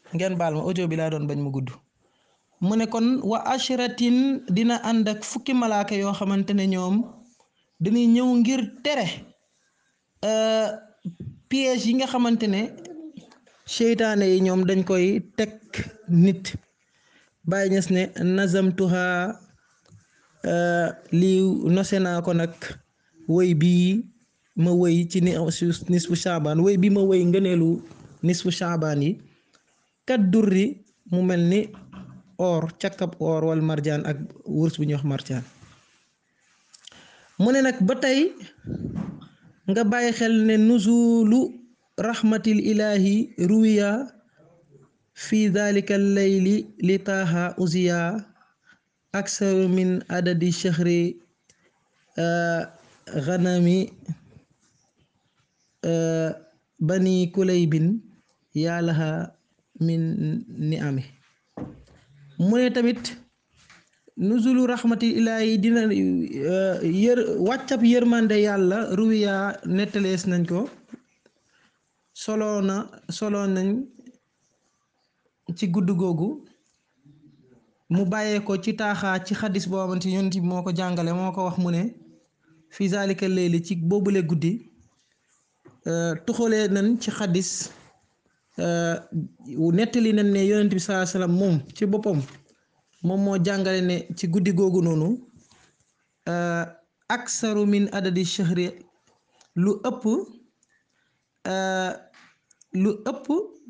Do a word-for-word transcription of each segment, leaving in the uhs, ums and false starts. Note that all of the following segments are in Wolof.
ngeen baal ma audio bi laa doon bañ mu gudd mu ne kon wa ashratin dina ànd ak fukki malaaka yoo xamante ne ñoom dañuy ñëw ngir tere piège yi nga xamante ne seytaane yi ñoom dañ koy teg nit bàyyi ñes ne nazamtuha lii nose naa ko nag woy bii ma woy ci ni nisfu shaabaan woy bii ma woy ngëneelu nisfu shaabaan yi kat durri mu mel ni or càkkab or wal marjaan ak wurs bu ñuy wax marjaan mu ne nag ba tey nga bàyyi xel ne nuzulu rahmatil ilahi ruwiya fi dalika layli li taaha uziya aksaru min adadi shahri ghanami bani kulaybin yaa laha min ni ame mu ne tamit nuzulu rahmati ilaahi dina yër wàccab yërmande yàlla ruwiya nettalees nañ ko solo na solo nañ ci gudd googu mu bàyyee ko ci taaxaa ci xadis boo xamante yonent bi moo ko jàngale moo ko wax mu ne fi zalika leyli ci boobule guddi tuxalee nañ ci xadis nettali nañ ne yonent bi sallallahu alayhi wasallam moom ci boppam moom moo jàngale ne ci guddi googu noonu aksaru min adadi shahri lu ëpp lu ëpp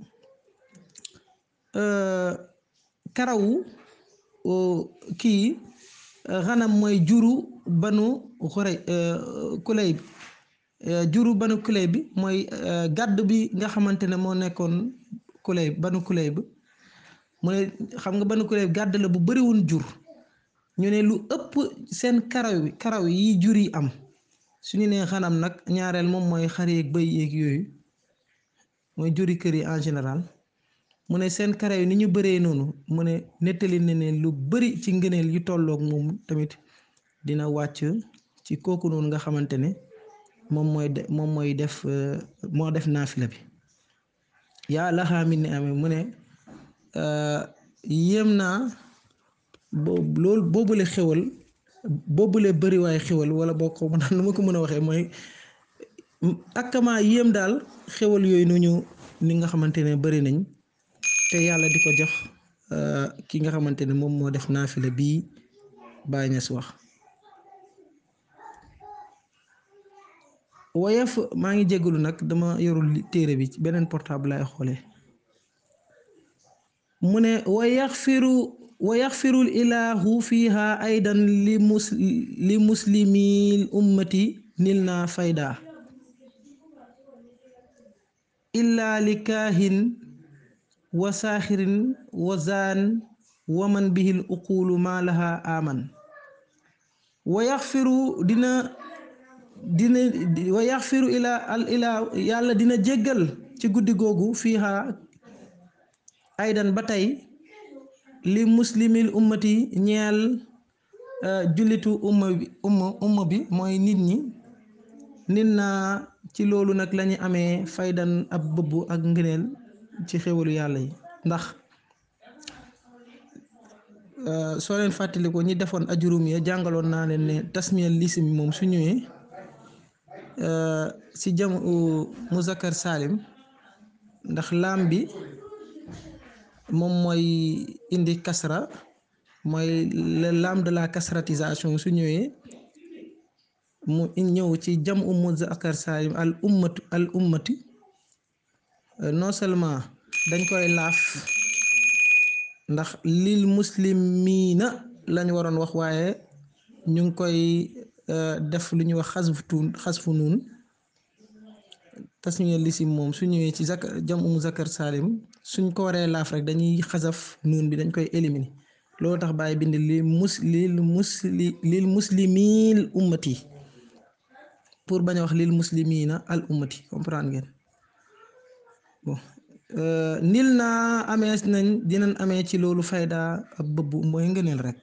karawu kii xanam mooy juru banu xurey kuley bi juru banu kuley bi mooy gàdd bi nga xamante ne moo nekkoon kuley banu kuley bi mu ne xam nga banu kuley gàdd la bu bariwun jur ñu ne lu ëpp seen karaw yi karaw yi jur yi am suñu nee xanam nag ñaareel moom mooy xar yeeg bëy yeeg yooyu mooy juri kër yi en général mu ne seen karaw yi ni ñu bëree noonu mu ne nettali ne ne lu bari ci ngëneel yu tolloog moom tamit dina wàcc ci kooku noonu nga xamante ne moom mooy de moom mooy def moo def naafila bi yaa laxaa min ni amee mu ne yéem naa boobu loolu boobule xewal boobule bëri waaye xewal wala boo ko mën nu ma ko mën a waxee mooy akkamaa yéem daal xewal yooyu nu ñu ni nga xamante ne bëri nañ te yàlla di ko jox ki nga xamante ne moom moo def naafila bii Baay Ñas wax woyef maa ngi jégalu nag dama yorul téere bi ci beneen portable lay xoolee mu ne wa yaxfiru wa yaxfirul ilaahu fiiha aydan li mus li muslimil ummati nil naa fayda illa li kaahin wa saaxirin wa zaan wa man bihil uqulu maa laha aman wa yaxfiru dina dina wa yaxfiru ila al ilaa yàlla dina jéggal ci guddi googu fiiha aydan ba tey li muslimil ummati ñeel jullitu umma bi umma umma bi mooy nit ñi nit naa ci loolu nag lañu amee faydan ab bëbb ak ngëneel ci xéwalu yàlla yi ndax soo leen fàttali ko ñi defoon ajurum ya jàngaloon naa leen ne tasmiyal lisim moom su ñëwee si jamu muzakkar salim ndax laam bi moom mooy indi kasra mooy le laam de la kasratisation su ñëwee mu ñëw ci jamu muzakkar salim al ummatu al ummati non seulement dañ koy laaf ndax lil muslimiina lañ waroon wax waaye ñu ngi koy def lu ñuy wax xasfu tuun xasfu nuun tasmiya lisim moom su ñëwee ci zak jamu muzakkar salim suñ ko waree laaf rek dañuy xasaf nuun bi dañ koy éliminer loolu tax bàyyi bind li mus lil musli lil muslimil ummati pour bañ a wax lil muslimiina al ummati comprendre ngeen bon nil naa amee nañ dinañ amee ci loolu fayda ab bëbb mooy ngëneel rek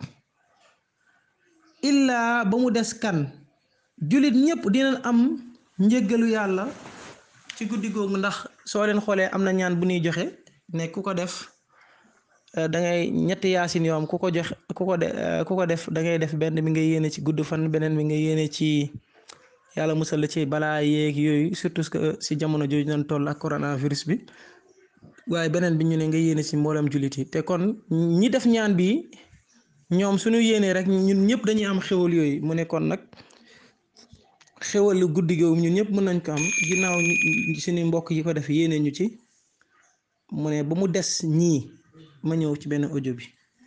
illaa ba mu des kan jullit ñépp dinañ am njéggalu yàlla ci guddi googu ndax soo leen xoolee am na ñaan bu ñuy joxe ne ku ko def da ngay ñetti yaasin yoo am ku ko jox ku ko de ku ko def da ngay def benn bi nga yéene ci gudd fan, beneen bi nga yéene ci yàlla musal la ci balaa yeeg yooyu, surtout que si jamono jooju nañ toll ak coronavirus bi. waaye beneen bi ñu ne nga yéene si mboolem jullit yi te kon ñi def ñaan bi ñoom suñu yéenee rek ñun ñëpp dañuy am xéwal yooyu. mu ne kon nag xéwalu guddi googu ñun ñëpp mën nañ ko am ginnaaw suñu mbokk yi ko def yéene ñu ci. mu ne ba mu des ñii ma ñëw ci benn audio bi.